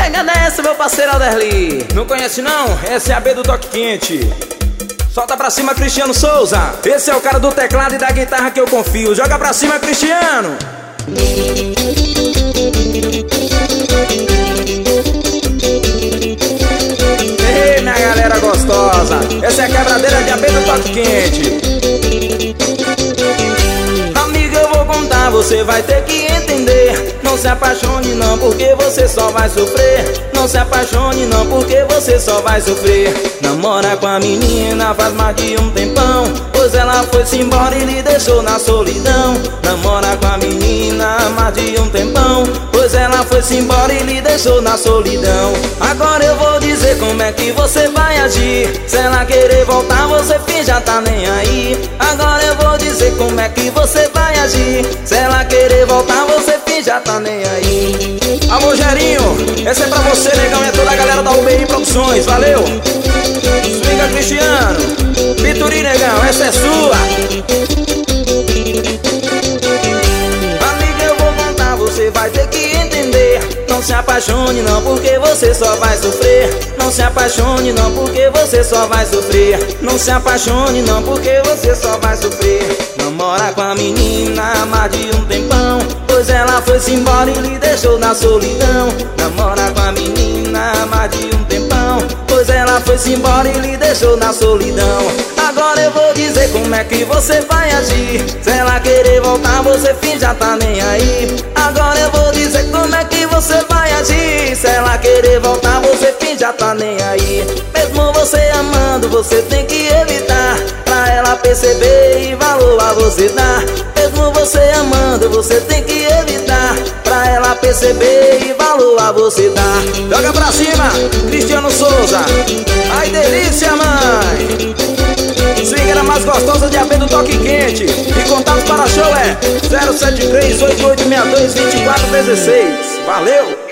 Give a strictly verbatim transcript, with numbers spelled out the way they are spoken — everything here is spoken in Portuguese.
Pega dessa, meu parceiro Alderli. Não conhece não? Essa é a B do Toque Quente. Solta pra cima, Cristiano Souza. Esse é o cara do teclado e da guitarra que eu confio. Joga pra cima, Cristiano. Ei, minha galera gostosa, essa é a quebradeira de A B do Toque Quente. Amiga, eu vou contar, você vai ter que entender. Não se apaixone não, porque você só vai sofrer. Não se apaixone não, porque você só vai sofrer. Namora com a menina faz mais de um tempão, pois ela foi-se embora e lhe deixou na solidão. Namora com a menina há mais de um tempão, pois ela foi-se embora e lhe deixou na solidão. Agora eu vou dizer como é que você vai agir. Se ela querer voltar, você finge já tá nem aí. Agora eu vou dizer como é que você vai agir. Se ela querer voltar, você finge já tá nem aí. Alô, Gerinho, esse é pra você, negão, e é toda a galera da U B I Produções, valeu! Swinga, Cristiano, Pituri, negão, essa é sua. Amiga, eu vou contar, você vai ter que entender. Não se apaixone não, porque você só vai sofrer. Não se apaixone não, porque você só vai sofrer. Não se apaixone não, porque você só vai sofrer. Namora com a menina há mais de um tempão, pois ela foi-se embora e lhe deixou na solidão. Namora com a menina há mais de um tempão, pois ela foi-se embora e lhe deixou na solidão. Agora eu vou dizer como é que você vai agir. Se ela querer voltar, você finge já tá nem aí. Agora eu vou dizer como é que você vai agir. Se ela querer voltar, você finge já tá nem aí. Mesmo você amando, você tem que evitar, pra ela perceber e valor a você dar. Mesmo você amando, você tem que evitar, pra ela perceber e valor a você dar. Joga pra cima, Cristiano Souza. Ai, delícia, mãe. Swingueira mais gostosa de A B do Toque Quente. E contatos para show é zero sete três, oito oito seis dois, dois quatro um seis. Valeu!